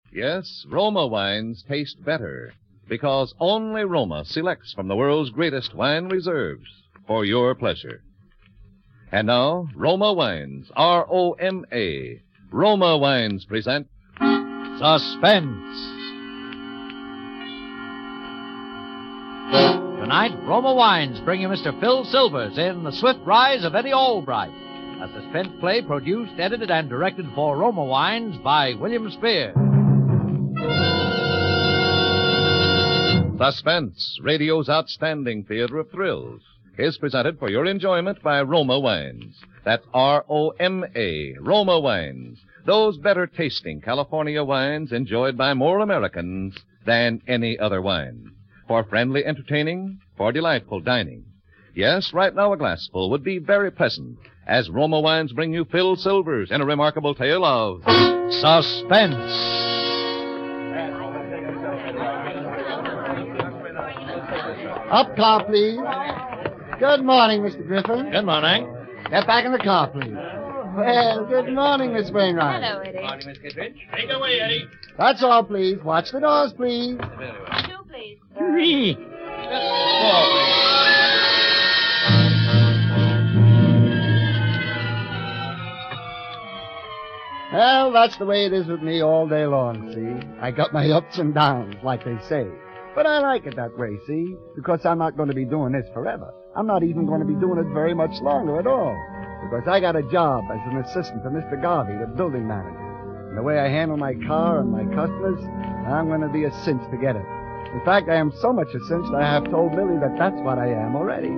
Yes, Roma wines taste better because only Roma selects from the world's greatest wine reserves for your pleasure. And now, Roma Wines, R-O-M-A. Roma Wines present Suspense. Tonight, Roma Wines bring you Mr. Phil Silvers in The Swift Rise of Eddie Albright, a suspense play produced, edited, and directed for Roma Wines by William Spear. Suspense, radio's outstanding theater of thrills, is presented for your enjoyment by Roma Wines. That's R-O-M-A, Roma Wines. Those better-tasting California wines enjoyed by more Americans than any other wine. For friendly entertaining, for delightful dining. Yes, right now a glassful would be very pleasant as Roma Wines bring you Phil Silvers in a remarkable tale of Suspense. Up, car, please. Good morning, Mr. Griffin. Good morning. Get back in the car, please. Well, good morning, Miss Wainwright. Hello, Eddie. Morning, Miss Kittredge. Take away, Eddie. That's all, please. Watch the doors, please. Two, please. Three. Well, that's the way it is with me all day long, see? I got my ups and downs, like they say. But I like it that way, see? Because I'm not going to be doing this forever. I'm not even going to be doing it very much longer at all. Because I got a job as an assistant to Mr. Garvey, the building manager. And the way I handle my car and my customers, I'm going to be a cinch to get it. In fact, I am so much a cinch that I have told Millie that that's what I am already.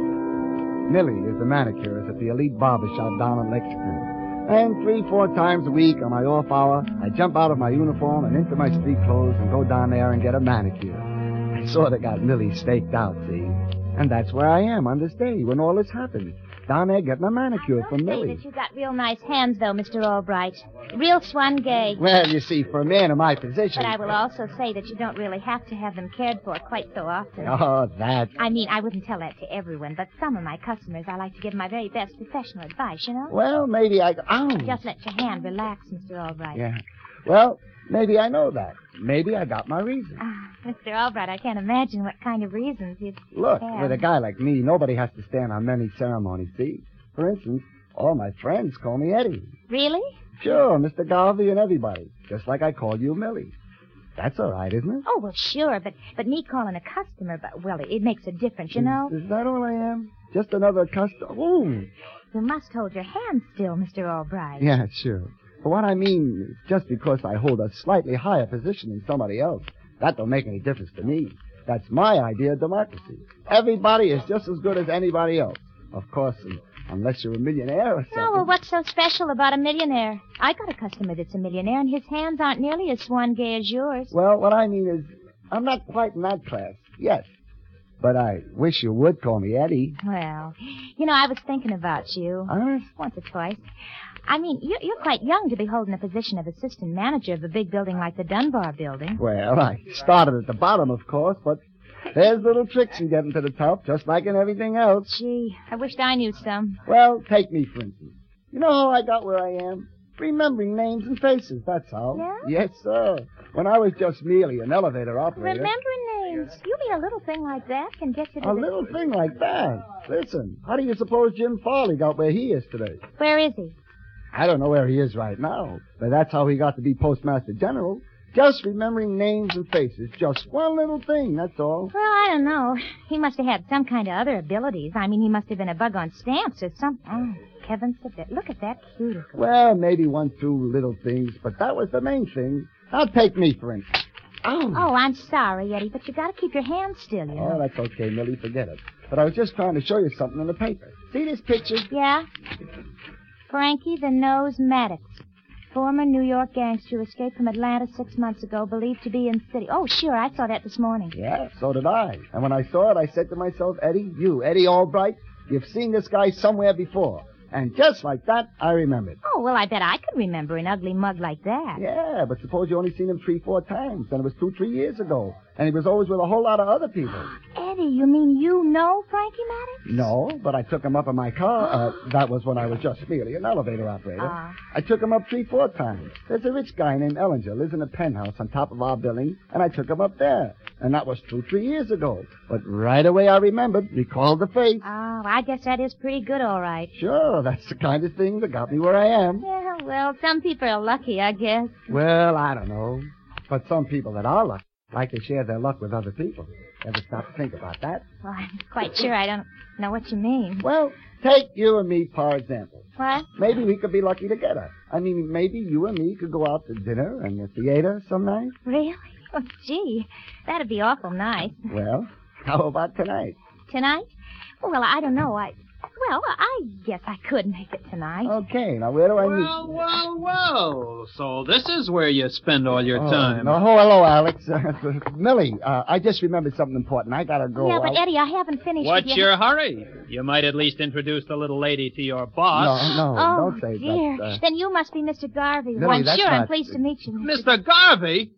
Millie is the manicurist at the Elite Barber Shop down in Lexington. And 3-4 times a week on my off hour, I jump out of my uniform and into my street clothes and go down there and get a manicure. I sort of got Millie staked out, see? And that's where I am on this day when all this happened. Down there getting a manicure from Say Millie. that you got real nice hands, though, Mr. Albright. Real swan gay. Well, you see, for a man in my position... But I will also say that you don't really have to have them cared for quite so often. Oh, that... I mean, I wouldn't tell that to everyone, but some of my customers, I like to give them my very best professional advice, you know? Well, maybe I... Oh. Just let your hand relax, Mr. Albright. Yeah. Well, maybe I know that. Maybe I got my reason. Mr. Albright, I can't imagine what kind of reasons you'd Look, have. with a guy like me, nobody has to stand on many ceremonies, see? For instance, all my friends call me Eddie. Really? Sure, Mr. Garvey and everybody. Just like I call you Millie. That's all right, isn't it? Oh, well, sure, but me calling a customer, well, it makes a difference, you know? Is that all I am? Just another customer? Ooh. You must hold your hand still, Mr. Albright. Yeah, sure. But what I mean is just because I hold a slightly higher position than somebody else, that don't make any difference to me. That's my idea of democracy. Everybody is just as good as anybody else. Of course, unless you're a millionaire or something. Oh, well, what's so special about a millionaire? I got a customer that's a millionaire, and his hands aren't nearly as swan gay as yours. Well, what I mean is, I'm not quite in that class yet. But I wish you would call me Eddie. Well, you know, I was thinking about you. Honest? Once or twice. I mean, you're quite young to be holding a position of assistant manager of a big building like the Dunbar building. Well, I started at the bottom, of course, but there's little tricks in getting to the top, just like in everything else. Gee, I wished I knew some. Well, take me, for instance. You know how I got where I am? Remembering names and faces, that's how. Yeah? Yes, sir. When I was just merely an elevator operator. Remembering names. You mean a little thing like that can get you to A little thing like that? Listen, how do you suppose Jim Farley got where he is today? Where is he? I don't know where he is right now, but that's how he got to be Postmaster General. Just remembering names and faces. Just one little thing, that's all. Well, I don't know. He must have had some kind of other abilities. I mean, he must have been a bug on stamps or something. Oh, heavens, look at that cuticle. Well, maybe 1-2 little things, but that was the main thing. Now take me, for instance. Oh. Oh, I'm sorry, Eddie, but you got to keep your hands still, you know. Oh, that's okay, Millie. Forget it. But I was just trying to show you something in the paper. See this picture? Yeah? Frankie the Nose Maddox, former New York gangster who escaped from Atlanta 6 months ago, believed to be in the city. Oh, sure, I saw that this morning. Yeah, so did I. And when I saw it, I said to myself, Eddie, Eddie Albright, you've seen this guy somewhere before. And just like that, I remembered. Oh, well, I bet I could remember an ugly mug like that. Yeah, but suppose you only seen him 3-4 times, and it was 2-3 years ago. And he was always with a whole lot of other people. Eddie, you mean you know Frankie Maddox? No, but I took him up in my car. That was when I was just merely an elevator operator. I took him up 3-4 times. There's a rich guy named Ellinger, lives in a penthouse on top of our building, and I took him up there. And that was 2-3 years ago. But right away I remembered, recalled the face. Oh, I guess that is pretty good, all right. Sure, that's the kind of thing that got me where I am. Yeah, well, some people are lucky, I guess. Well, I don't know. But some people that are lucky like to share their luck with other people. Ever stop to think about that? Well, I'm quite sure I don't know what you mean. Well, take you and me, for example. What? Maybe we could be lucky together. I mean, maybe you and me could go out to dinner and the theater some night. Really? Oh, gee, that'd be awful nice. Well, how about tonight? Tonight? Well, I don't know. I guess I could make it tonight. Okay, now where do I meet? Well. So this is where you spend all your time. No, hello, Alex. Millie, I just remembered something important. I gotta go. Yeah, but Eddie, I haven't finished What's with your hurry? You might at least introduce the little lady to your boss. No, Oh, don't say dear. that. Then you must be Mr. Garvey. Millie, Well, I'm that's sure I'm not- pleased to meet you. Mr. Garvey?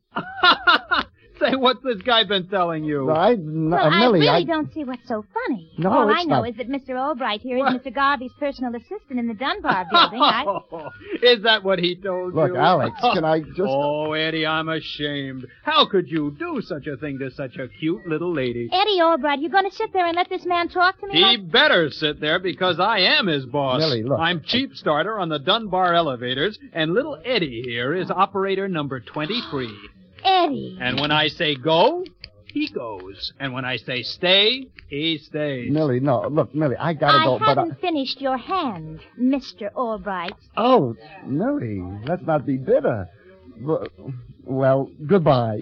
Say, what's this guy been telling you? Well, Millie, I really don't see what's so funny. No, All it's I know not. is that Mr. Albright here is What? Mr. Garvey's personal assistant in the Dunbar building. Is that what he told Look, you? Alex, can I just... Oh, Eddie, I'm ashamed. How could you do such a thing to such a cute little lady? Eddie Albright, you going to sit there and let this man talk to me? He better sit there because I am his boss. Millie, look. I'm chief starter on the Dunbar elevators, and little Eddie here is operator number 23. Eddie. And when I say go, he goes. And when I say stay, he stays. Millie, no. Look, Millie, I gotta go, I haven't finished your hand, Mr. Albright. Oh, Millie, let's not be bitter. Well, goodbye.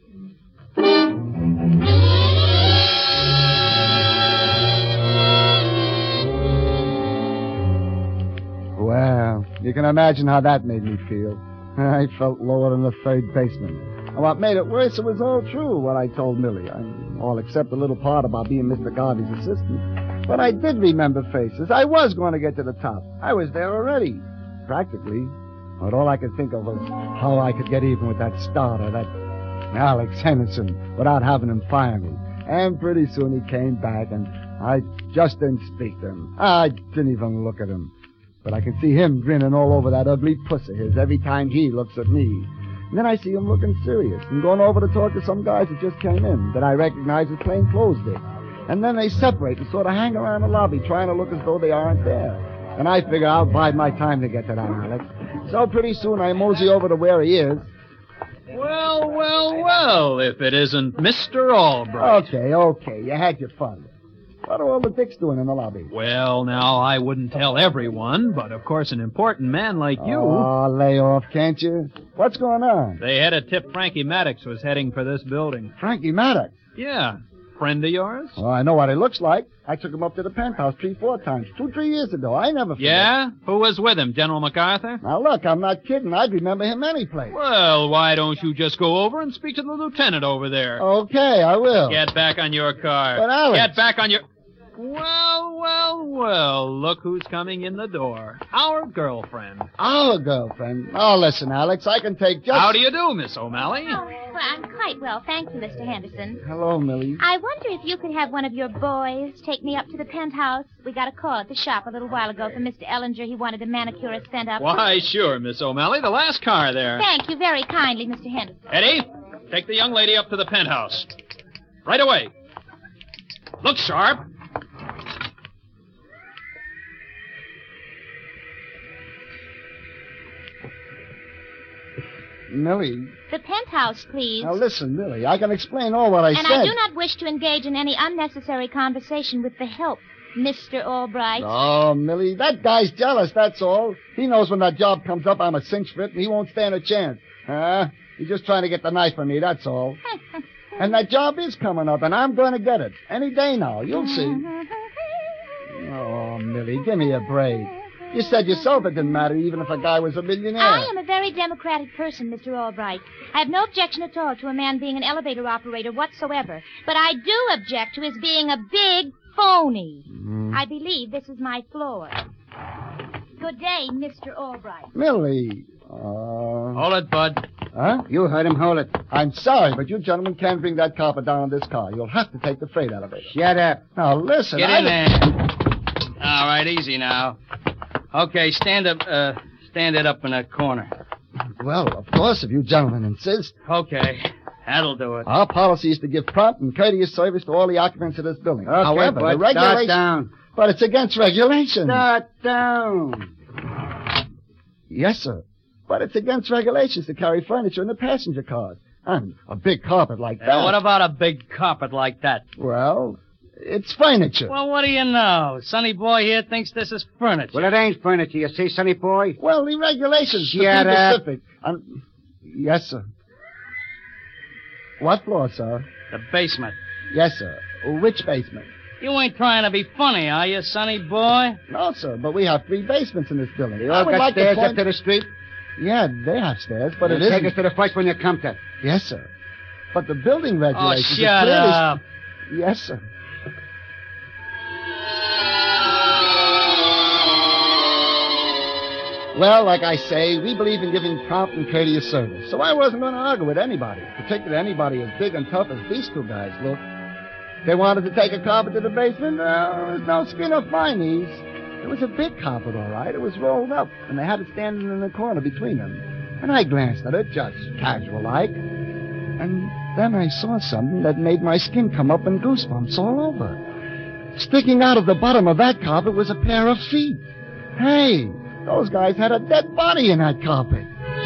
Well, you can imagine how that made me feel. I felt lower than the third baseman. And what made it worse, it was all true, what I told Millie. All except the little part about being Mr. Garvey's assistant. But I did remember faces. I was going to get to the top. I was there already. Practically. But all I could think of was how I could get even with that starter, that Alex Henderson, without having him fire me. And pretty soon he came back, and I just didn't speak to him. I didn't even look at him. But I can see him grinning all over that ugly puss of his every time he looks at me. And then I see him looking serious and going over to talk to some guys that just came in that I recognize as plainclothes did. And then they separate and sort of hang around the lobby trying to look as though they aren't there. And I figure I'll bide my time to get to that, Alex. So pretty soon I mosey over to where he is. Well, if it isn't Mr. Albright. Okay, you had your fun. What are all the dicks doing in the lobby? Well, now, I wouldn't tell everyone, but of course an important man like you... Oh, lay off, can't you? What's going on? They had a tip Frankie Maddox was heading for this building. Frankie Maddox. Yeah. Friend of yours? Well, I know what he looks like. I took him up to the penthouse 3-4 times, 2-3 years ago. I never forget. Yeah? Who was with him? General MacArthur? Now, look, I'm not kidding. I'd remember him any place. Well, why don't you just go over and speak to the lieutenant over there? Okay, I will. Get back on your car. But, Alex... Get back on your... Well, look who's coming in the door. Our girlfriend. Our girlfriend. Oh, listen, Alex, I can take just... How do you do, Miss O'Malley? Oh, well, I'm quite well, thank you, Mr. Henderson. Hello, Millie. I wonder if you could have one of your boys take me up to the penthouse. We got a call at the shop a little while ago from Mr. Ellinger. He wanted a manicurist sent up. Why, sure, Miss O'Malley. The last car there. Thank you very kindly, Mr. Henderson. Eddie, take the young lady up to the penthouse. Right away. Look sharp. Millie. The penthouse, please. Now, listen, Millie, I can explain all what I And said. I do not wish to engage in any unnecessary conversation with the help, Mr. Albright. Oh, Millie, that guy's jealous, that's all. He knows when that job comes up, I'm a cinch fit, and he won't stand a chance. He's just trying to get the knife from me, that's all. And that job is coming up, and I'm going to get it. Any day now, you'll see. Oh, Millie, give me a break. You said yourself it didn't matter even if a guy was a millionaire. I am a very democratic person, Mr. Albright. I have no objection at all to a man being an elevator operator whatsoever. But I do object to his being a big phony. I believe this is my floor. Good day, Mr. Albright. Millie. Hold it, Bud. Huh? You heard him. Hold it. I'm sorry, but you gentlemen can't bring that carpet down in this car. You'll have to take the freight elevator. Shut up. Now, listen. Get in there. All right, easy now. Okay, stand up. Stand it up in that corner. Well, of course, if you gentlemen insist. Okay, that'll do it. Our policy is to give prompt and courteous service to all the occupants of this building. Okay, However, Bud, the regulations... start down. But it's against regulations. Start down. Yes, sir. But it's against regulations to carry furniture in the passenger cars. And a big carpet like that. What about a big carpet like that? Well, it's furniture. Well, what do you know? Sonny boy here thinks this is furniture. Well, it ain't furniture, you see, sonny boy. Well, the regulations. Shut the up. Pacific. Yes, sir. What floor, sir? The basement. Yes, sir. Which basement? You ain't trying to be funny, are you, Sonny boy? No, sir, but we have 3 basements in this building. They all got stairs up to the street? Yeah, they have stairs, but it Take isn't. us to the first one you come to. Yes, sir. But the building Oh, regulations... shut are clearly... up. Yes, sir. Well, like I say, we believe in giving prompt and courteous service. So I wasn't going to argue with anybody, particularly anybody as big and tough as these 2 guys look. They wanted to take a carpet to the basement. There was no skin off my knees. It was a big carpet, all right. It was rolled up, and they had it standing in the corner between them. And I glanced at it, just casual-like. And then I saw something that made my skin come up in goosebumps all over. Sticking out of the bottom of that carpet was a pair of feet. Hey, those guys had a dead body in that carpet.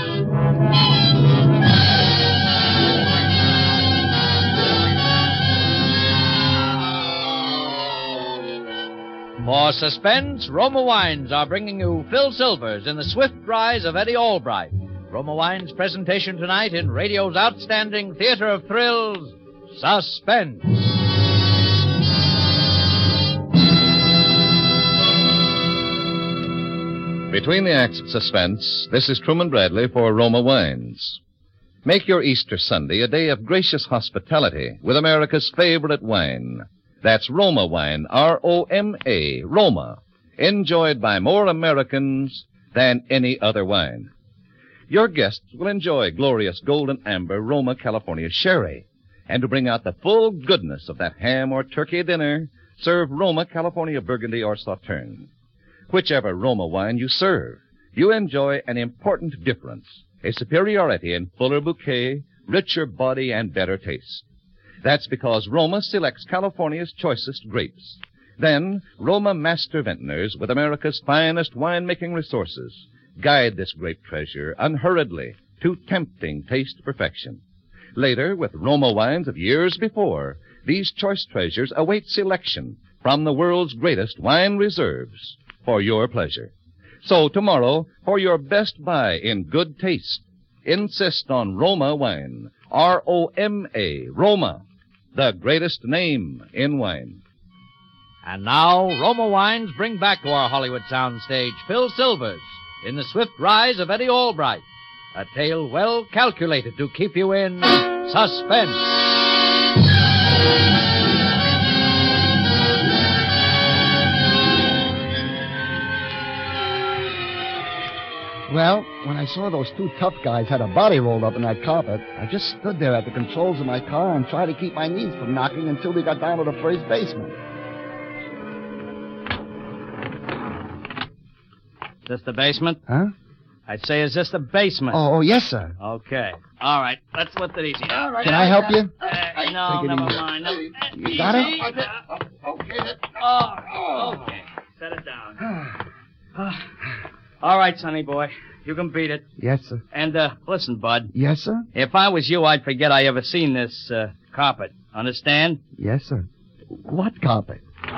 For suspense, Roma Wines are bringing you Phil Silvers in The Swift Rise of Eddie Albright. Roma Wines' presentation tonight in radio's outstanding theater of thrills, Suspense. Between the acts of Suspense, this is Truman Bradley for Roma Wines. Make your Easter Sunday a day of gracious hospitality with America's favorite wine. That's Roma wine, R-O-M-A, Roma, enjoyed by more Americans than any other wine. Your guests will enjoy glorious golden amber Roma California sherry. And to bring out the full goodness of that ham or turkey dinner, serve Roma California Burgundy or Sauterne. Whichever Roma wine you serve, you enjoy an important difference, a superiority in fuller bouquet, richer body, and better taste. That's because Roma selects California's choicest grapes. Then, Roma master vintners with America's finest winemaking resources guide this grape treasure unhurriedly to tempting taste perfection. Later, with Roma wines of years before, these choice treasures await selection from the world's greatest wine reserves for your pleasure. So tomorrow, for your best buy in good taste, insist on Roma wine, R-O-M-A, Roma, the greatest name in wine. And now, Roma Wines bring back to our Hollywood soundstage Phil Silvers in The Swift Rise of Eddie Albright, a tale well calculated to keep you in suspense. Well, when I saw those 2 tough guys had a body rolled up in that carpet, I just stood there at the controls of my car and tried to keep my knees from knocking until we got down to the first basement. Is this the basement? Huh? I'd say, is this the basement? Oh, yes, sir. Okay. All right. Let's lift it easy. All right. Can I help you? No, Take it never easy. mind. No. You got it? Easy. Oh, okay. Set it down. All right, sonny boy. You can beat it. Yes, sir. And, listen, Bud. Yes, sir? If I was you, I'd forget I ever seen this, carpet. Understand? Yes, sir. What carpet?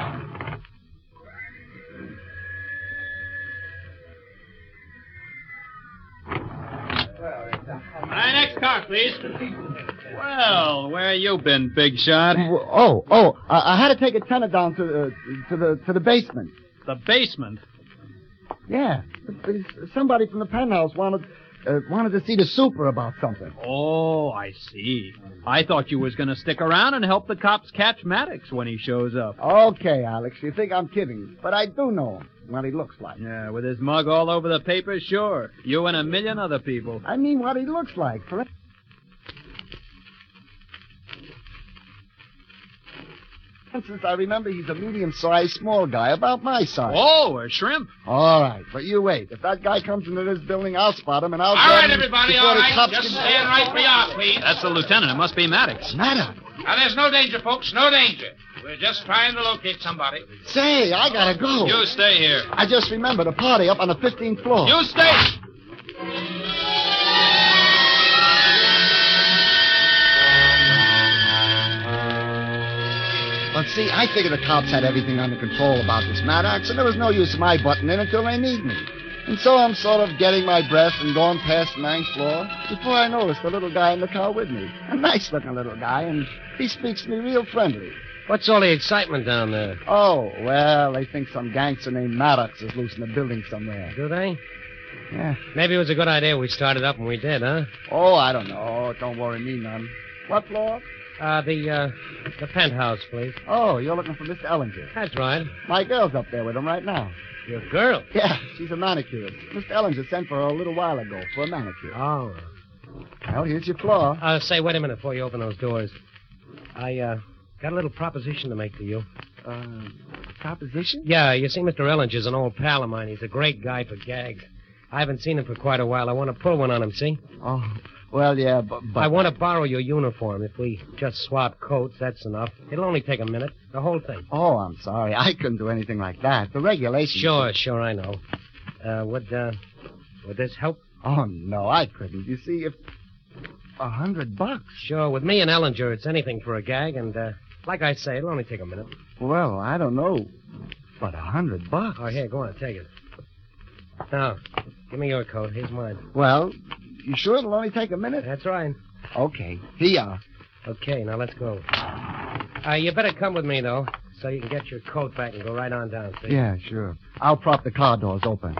My next car, please. Well, where you been, big shot? I had to take a tenant down to the basement. The basement. Yeah. Somebody from the penthouse wanted wanted to see the super about something. Oh, I see. I thought you was going to stick around and help the cops catch Maddox when he shows up. Okay, Alex, you think I'm kidding, but I do know him, what he looks like. Yeah, with his mug all over the papers, sure. You and a million other people. I mean what he looks like. For instance, I remember he's a medium-sized, small guy, about my size. Oh, a shrimp. All right, but you wait. If that guy comes into this building, I'll spot him, and I'll... All right, everybody, before all the right. cops Just can- stand right where you are, please. That's the lieutenant. It must be Maddox. Maddox. Now, there's no danger, folks, no danger. We're just trying to locate somebody. Say, I gotta go. You stay here. I just remembered a party up on the 15th floor. You stay. But see, I figured the cops had everything under control about this Maddox, and there was no use of my butting in until they need me. And so I'm sort of getting my breath and going past the 9th floor before I noticed the little guy in the car with me. A nice-looking little guy, and he speaks to me real friendly. What's all the excitement down there? Oh, well, they think some gangster named Maddox is loose in the building somewhere. Do they? Yeah. Maybe it was a good idea we started up when we did, huh? Oh, I don't know. Don't worry me none. What floor? The penthouse, please. Oh, you're looking for Mr. Ellinger. That's right. My girl's up there with him right now. Your girl? Yeah, she's a manicurist. Mr. Ellinger sent for her a little while ago for a manicure. Oh. Well, here's your floor. Say, wait a minute before you open those doors. I, got a little proposition to make to you. Proposition? Yeah, you see, Mr. Ellinger's an old pal of mine. He's a great guy for gags. I haven't seen him for quite a while. I want to pull one on him, see? Oh, well, yeah, but... I want to borrow your uniform. If we just swap coats, that's enough. It'll only take a minute. The whole thing. Oh, I'm sorry. I couldn't do anything like that. The regulations... Sure, I know. Would this help? Oh, no, I couldn't. You see, if... $100? Sure, with me and Ellinger, it's anything for a gag, and, like I say, it'll only take a minute. Well, I don't know. But $100? Oh, here, go on, take it. Now, give me your coat. Here's mine. Well, you sure it'll only take a minute? That's right. Okay, here you are. Okay, now let's go. You better come with me, though, so you can get your coat back and go right on down, see? Yeah, sure. I'll prop the car doors open.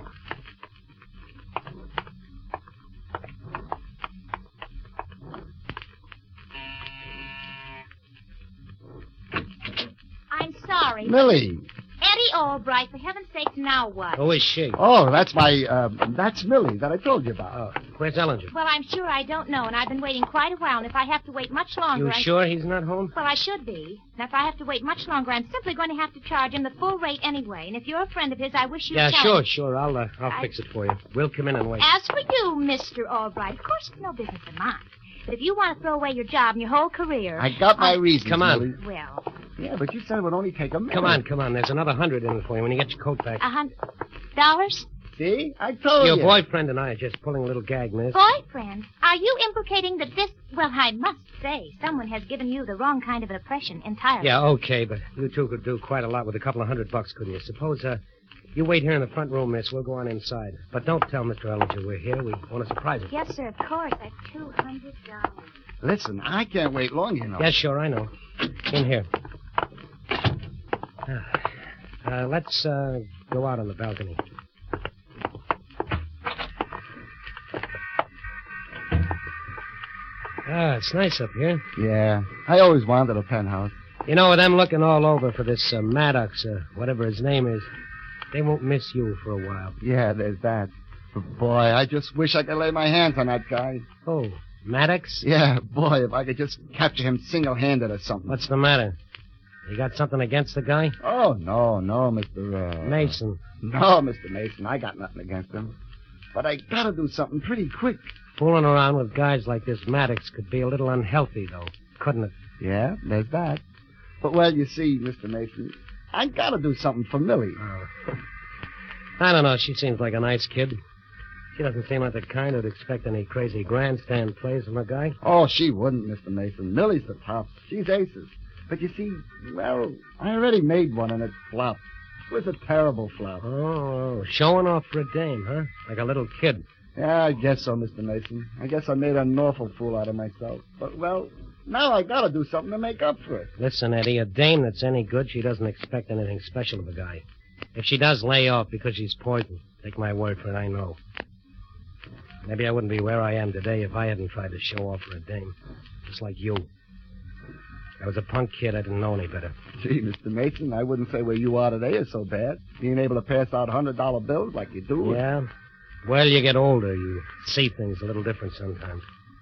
I'm sorry. Millie. Eddie Albright, for heaven's sake, now what? Who is she? Oh, that's that's Millie that I told you about. Oh, where's Ellinger? Well, I'm sure I don't know, and I've been waiting quite a while, and if I have to wait much longer... You sure he's not home? Well, I should be. And if I have to wait much longer, I'm simply going to have to charge him the full rate anyway. And if you're a friend of his, I wish you'd Yeah, tell him. sure. I'll fix it for you. We'll come in and wait. As for you, Mr. Albright, of course it's no business of mine. But if you want to throw away your job and your whole career... I got my reasons, Come on. Millie. Well, Yeah, but you said it would only take a minute. Come on. There's another 100 in it for you when you get your coat back. $100? See? I told Your you. boyfriend and I are just pulling a little gag, miss. Boyfriend? Are you implicating that this... Well, I must say, someone has given you the wrong kind of an impression entirely. Yeah, okay, but you two could do quite a lot with a couple of $100, couldn't you? Suppose, you wait here in the front room, miss. We'll go on inside. But don't tell Mr. Ellinger we're here. We want to surprise him. Yes, sir, of course. That's $200. Listen, I can't wait long, you know. Yes, sure, I know. In here. Let's go out on the balcony. It's nice up here. Yeah, I always wanted a penthouse. You know, with them looking all over for this Maddox, whatever his name is, they won't miss you for a while. Yeah, there's that. But boy, I just wish I could lay my hands on that guy. Oh, Maddox? Yeah, boy, if I could just capture him single-handed or something. What's the matter? You got something against the guy? Oh, no, Mr. Mason. No, Mr. Mason, I got nothing against him. But I gotta do something pretty quick. Fooling around with guys like this Maddox could be a little unhealthy, though, couldn't it? Yeah, there's that. But, well, you see, Mr. Mason, I gotta do something for Millie. I don't know. She seems like a nice kid. She doesn't seem like the kind who'd expect any crazy grandstand plays from a guy. Oh, she wouldn't, Mr. Mason. Millie's the top. She's aces. But you see, well, I already made one and it flopped. It was a terrible flop. Oh, showing off for a dame, huh? Like a little kid. Yeah, I guess so, Mr. Mason. I guess I made an awful fool out of myself. But, well, now I gotta do something to make up for it. Listen, Eddie, a dame that's any good, she doesn't expect anything special of a guy. If she does lay off because she's poisoned, take my word for it, I know. Maybe I wouldn't be where I am today if I hadn't tried to show off for a dame. Just like you. I was a punk kid. I didn't know any better. Gee, Mr. Mason, I wouldn't say where you are today is so bad. Being able to pass out $100 bills like you do. Yeah? Well, you get older. You see things a little different sometimes.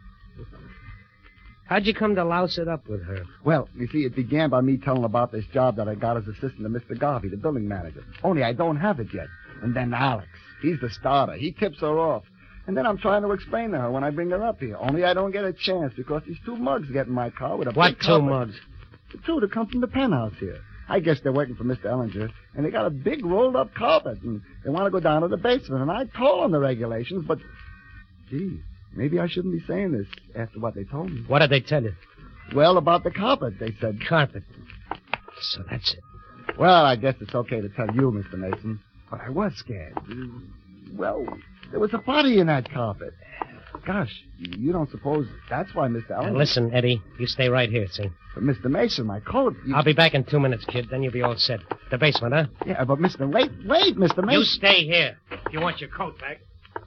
How'd you come to louse it up with her? Well, you see, it began by me telling about this job that I got as assistant to Mr. Garvey, the building manager. Only I don't have it yet. And then Alex, he's the starter. He tips her off. And then I'm trying to explain to her when I bring her up here. Only I don't get a chance because these 2 mugs get in my car with a What big 2 carpet. mugs? The 2 to come from the penthouse here. I guess they're working for Mr. Ellinger, and they got a big rolled-up carpet, and they want to go down to the basement. And I told them the regulations, but, gee, maybe I shouldn't be saying this after what they told me. What did they tell you? Well, about the carpet, they said. Carpet. So that's it. Well, I guess it's okay to tell you, Mr. Mason, but I was scared. Well, there was a body in that carpet. Gosh, you don't suppose that's why Mr. Ellinger... Now listen, Eddie, you stay right here, see? But Mr. Mason, my coat... I'll be back in 2 minutes, kid. Then you'll be all set. The basement, huh? Yeah, but Mr. Wait, Mr. Mason... You stay here. If you want your coat back.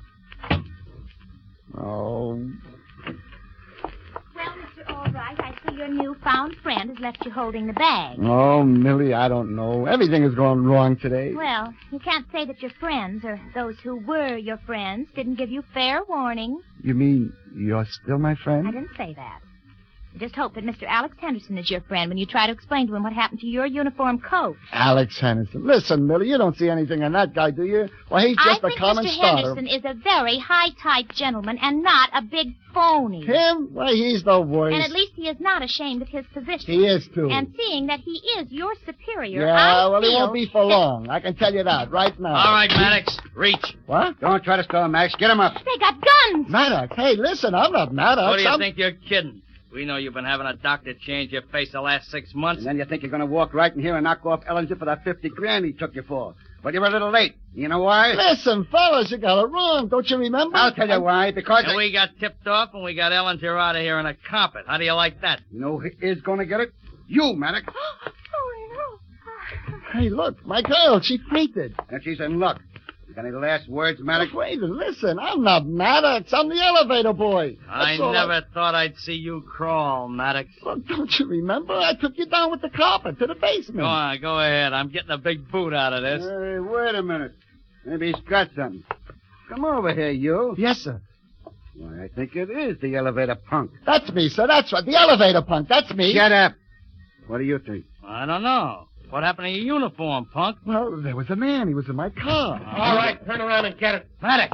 Oh... Well, Mr. Albright, I see your newfound friend has left you holding the bag. Oh, Millie, I don't know. Everything is going wrong today. Well, you can't say that your friends, or those who were your friends, didn't give you fair warning. You mean you're still my friend? I didn't say that. I just hope that Mr. Alex Henderson is your friend when you try to explain to him what happened to your uniform coat. Alex Henderson. Listen, Millie, you don't see anything in that guy, do you? Well, he's just a common Mr. starter. Henderson is a very high-type gentleman and not a big phony. Him? Why, he's the worst. And at least he is not ashamed of his position. He is, too. And seeing that he is your superior, Yeah, well, he feel won't be for long. I can tell you that right now. All right, Maddox, reach. What? Don't try to stall him, Max. Get him up. They got guns. Maddox, hey, listen, I'm not Maddox. What do you think you're kidding? We know you've been having a doctor change your face the last 6 months. And then you think you're going to walk right in here and knock off Ellinger for that $50,000 he took you for. But you're a little late. You know why? Listen, fellas, you got it wrong. Don't you remember? I'll tell you why. Because... And we got tipped off and we got Ellinger out of here in a carpet. How do you like that? You know who is going to get it? You, Maddox. Oh, no. Hey, look, my girl, she fainted. And she's in luck. You got any last words, Maddox? Wait, listen, I'm not Maddox. I'm the elevator boy. I That's all never thought I'd see you crawl, Maddox. Look, don't you remember? I took you down with the carpet to the basement. Go on, go ahead. I'm getting a big boot out of this. Hey, wait a minute. Maybe he's got something. Come over here, you. Yes, sir. Why, I think it is the elevator punk. That's me, sir. That's right. The elevator punk. That's me. Shut up. What do you think? I don't know. What happened to your uniform, punk? Well, there was a man. He was in my car. All right, turn around and get it. Maddox!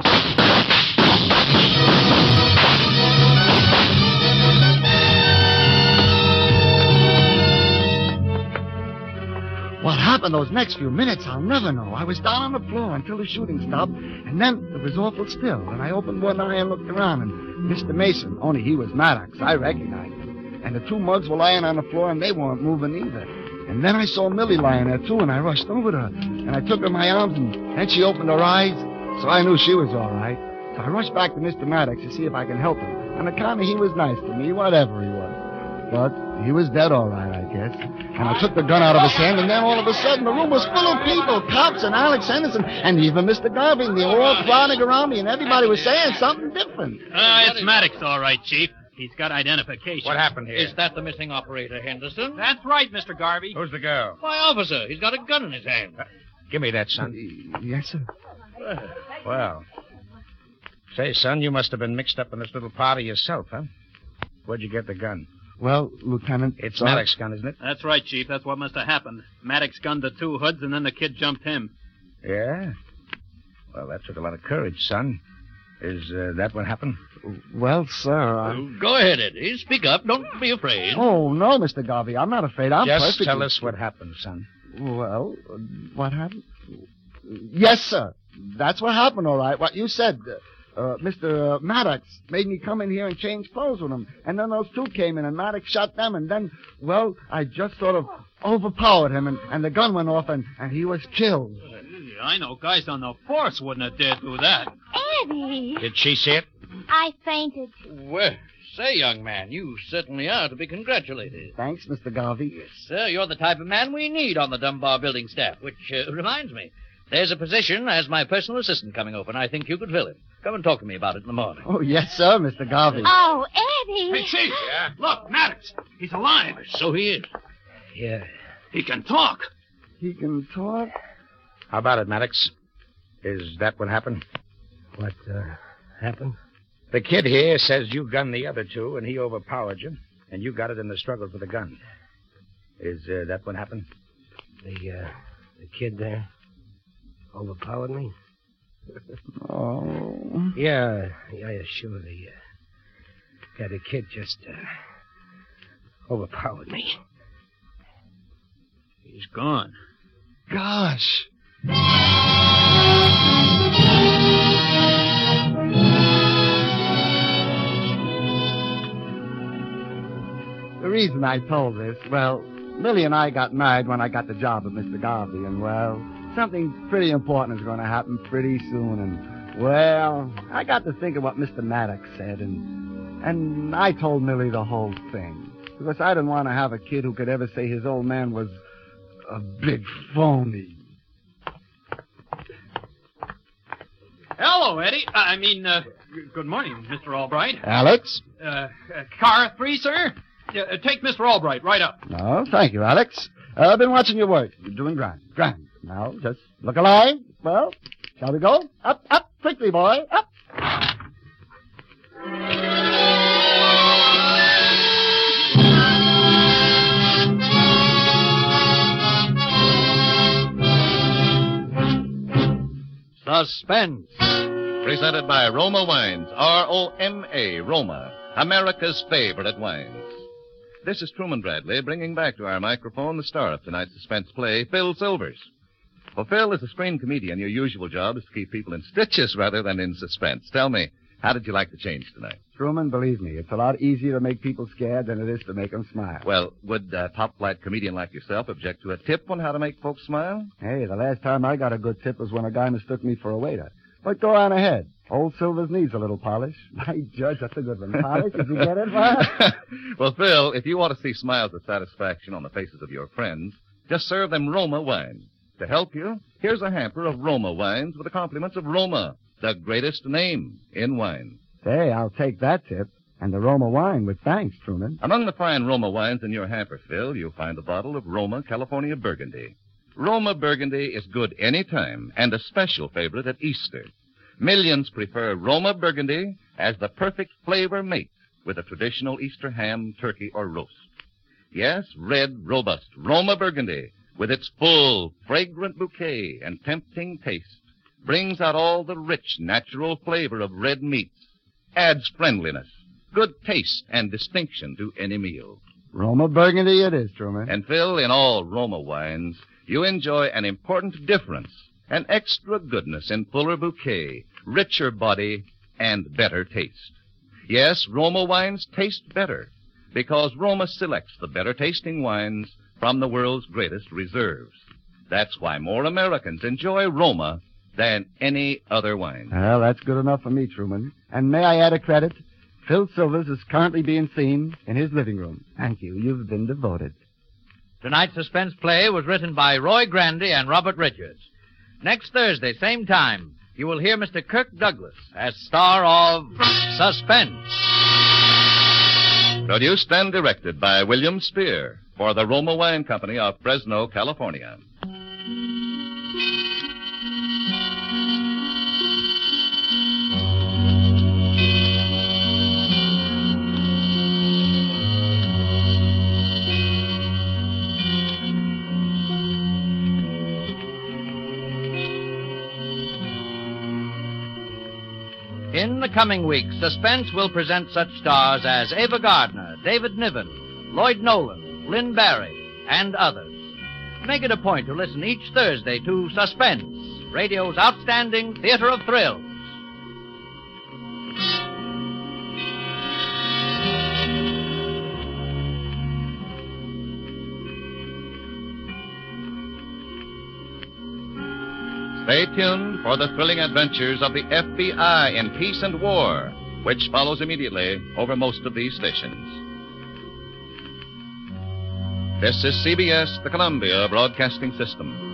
What happened those next few minutes, I'll never know. I was down on the floor until the shooting stopped, and then it was awful still. And I opened one eye and looked around, and Mr. Mason, only he was Maddox, I recognized him. And the 2 mugs were lying on the floor, and they weren't moving either. And then I saw Millie lying there, too, and I rushed over to her. And I took her in my arms, and then she opened her eyes, so I knew she was all right. So I rushed back to Mr. Maddox to see if I could help him. On account of he was nice to me, whatever he was. But he was dead all right, I guess. And I took the gun out of his hand, and then all of a sudden the room was full of people, cops and Alex Henderson, and even Mr. Garvey. And they were all crowding around me, and everybody was saying something different. It's Maddox, all right, Chief. He's got identification. What happened here? Is that the missing operator, Henderson? That's right, Mr. Garvey. Who's the girl? My officer. He's got a gun in his hand. Give me that, son. Yes, sir. Well. Say, son, you must have been mixed up in this little party yourself, huh? Where'd you get the gun? Well, Lieutenant... It's Maddox's gun, isn't it? That's right, Chief. That's what must have happened. Maddox gunned the 2 hoods, and then the kid jumped him. Yeah? Well, that took a lot of courage, son. Is that what happened? Well, sir, Go ahead, Eddie. Speak up. Don't be afraid. Oh, no, Mr. Garvey. I'm not afraid. I'm Just perfectly... tell us what happened, son. Well, what happened? Yes, sir. That's what happened, all right. What you said. Mr. Maddox made me come in here and change clothes with him. And then those 2 came in, and Maddox shot them. And then, well, I just sort of overpowered him, and the gun went off, and he was killed. I know guys on the force wouldn't have dared do that. Eddie, Did she see it? I fainted. Well, say, young man, you certainly are to be congratulated. Thanks, Mr. Garvey. Yes, sir. You're the type of man we need on the Dunbar building staff, which reminds me. There's a position as my personal assistant coming open. I think you could fill it. Come and talk to me about it in the morning. Oh, yes, sir, Mr. Garvey. Oh, Eddie. Hey, Chief. Yeah? Look, Maddox. He's alive. So he is. Yeah. He can talk. He can talk? How about it, Maddox? Is that what happened? What, happened? The kid here says you gunned the other two, and he overpowered you, and you got it in the struggle for the gun. Is that what happened? The kid there overpowered me? Oh. Yeah, sure. The kid just overpowered me. He's gone. Gosh. The reason I told this, well, Millie and I got married when I got the job at Mr. Garvey, and, well, something pretty important is going to happen pretty soon, and, well, I got to think of what Mr. Maddox said, and I told Millie the whole thing, because I didn't want to have a kid who could ever say his old man was a big phony. Hello, Eddie. Good morning, Mr. Albright. Alex? Car 3, sir? Take Mr. Albright right up. No, thank you, Alex. I've been watching your work. You're doing grand. Grand. Now, just look alive. Well, shall we go? Up, up, quickly, boy. Up. Suspense. Presented by Roma Wines, R-O-M-A, Roma, America's favorite wines. This is Truman Bradley bringing back to our microphone the star of tonight's suspense play, Phil Silvers. Well, Phil, as a screen comedian, your usual job is to keep people in stitches rather than in suspense. Tell me, how did you like the change tonight? Truman, believe me, it's a lot easier to make people scared than it is to make them smile. Well, would a top-flight comedian like yourself object to a tip on how to make folks smile? Hey, the last time I got a good tip was when a guy mistook me for a waiter. But go on ahead. Old Silvers needs a little polish. By Judge, that's a good one. Polish, did you get it, Bob? Well, Phil, if you want to see smiles of satisfaction on the faces of your friends, just serve them Roma wines. To help you, here's a hamper of Roma wines with the compliments of Roma, the greatest name in wine. Say, I'll take that tip. And the Roma wine with thanks, Truman. Among the fine Roma wines in your hamper, Phil, you'll find a bottle of Roma California Burgundy. Roma Burgundy is good any time and a special favorite at Easter. Millions prefer Roma Burgundy as the perfect flavor mate with a traditional Easter ham, turkey, or roast. Yes, red, robust Roma Burgundy, with its full, fragrant bouquet and tempting taste, brings out all the rich, natural flavor of red meats, adds friendliness, good taste, and distinction to any meal. Roma Burgundy it is, Truman. And Phil, in all Roma wines, you enjoy an important difference, an extra goodness in fuller bouquet, richer body, and better taste. Yes, Roma wines taste better because Roma selects the better-tasting wines from the world's greatest reserves. That's why more Americans enjoy Roma than any other wine. Well, that's good enough for me, Truman. And may I add a credit? Phil Silvers is currently being seen in his living room. Thank you. You've been devoted. Tonight's suspense play was written by Roy Grandy and Robert Richards. Next Thursday, same time, you will hear Mr. Kirk Douglas as star of Suspense. Produced and directed by William Spear for the Roma Wine Company of Fresno, California. In the coming weeks, Suspense will present such stars as Ava Gardner, David Niven, Lloyd Nolan, Lynn Barry, and others. Make it a point to listen each Thursday to Suspense, radio's outstanding theater of thrills. Stay tuned for the thrilling adventures of the FBI in Peace and War, which follows immediately over most of these stations. This is CBS, the Columbia Broadcasting System.